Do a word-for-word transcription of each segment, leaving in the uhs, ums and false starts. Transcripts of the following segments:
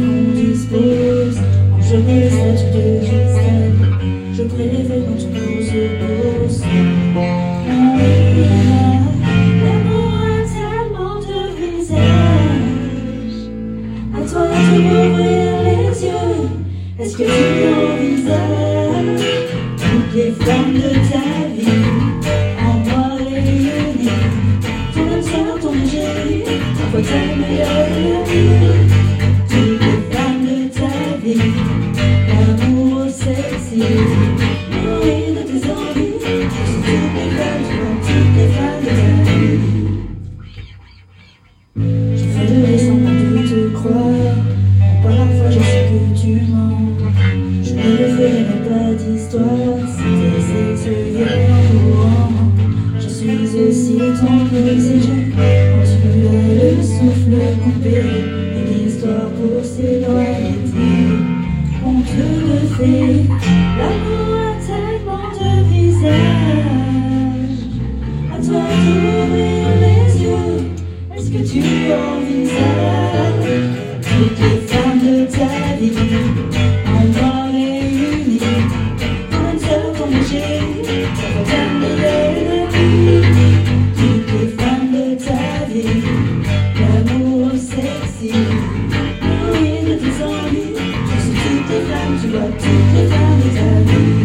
qu'on dispose. Moi je veux les statues de cristal, je préfère quand on pose pose. L'amour a tellement de visages, à toi de m'ouvrir les yeux. Est-ce que tu envisages toutes les flammes de ta vie en moi réunies? Ton âme sœur, ton égérie, parfois ta meilleure amie. Toutes les flammes de ta vie, l'amour sexy, nourri de tes envies. Je suis toutes les femmes, je vois toutes les femmes de ta vie. Je ferai semblant de te croire, parfois je sais que tu mens. Je ne le ferai même pas d'histoire si tes sexes viennent en courant. Je suis aussi ton oxygène quand tu as le souffle coupé. Une histoire pour s'éloigner, conte de fées. L'amour a tellement de visages, à toi d'ouvrir les yeux. Est-ce que tu envisages toutes les femmes de ta vie en moi réunies? Ton âme sœur, ton égérie, parfois ta meilleure amie. Toutes les femmes de ta vie, l'amour sexy, nourri de tes envies. Je suis toutes les femmes, tu vois toutes les femmes de ta vie.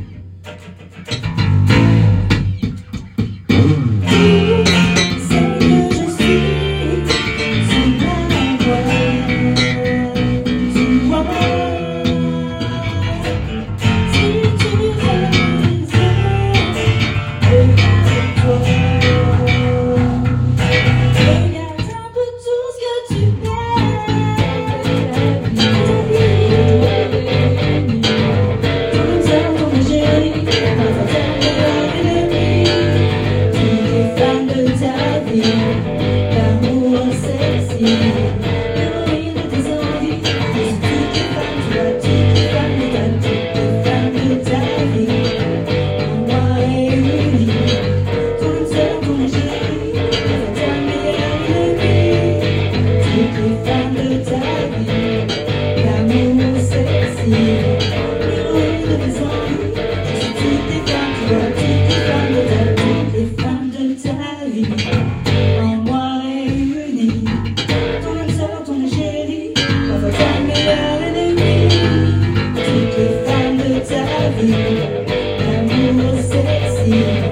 L'amour sexy, nourri de tes envies. Je suis toutes les femmes, tu vois toutes les femmes de ta vie. Toutes les femmes de ta vie, en moi réunies. Ton âme sœur, ton égérie, parfois ta meilleure amie. Toutes les femmes de ta vie, l'amour sexy, nourri de tes envies. Je suis toutes les femmes, tu vois toutes les femmes de ta vie. Toutes les femmes de ta vie, en moi réunies. Ton âme sœur, ton égérie, parfois ta meilleure ennemie. Toutes les femmes de ta vie, l'amour sexy.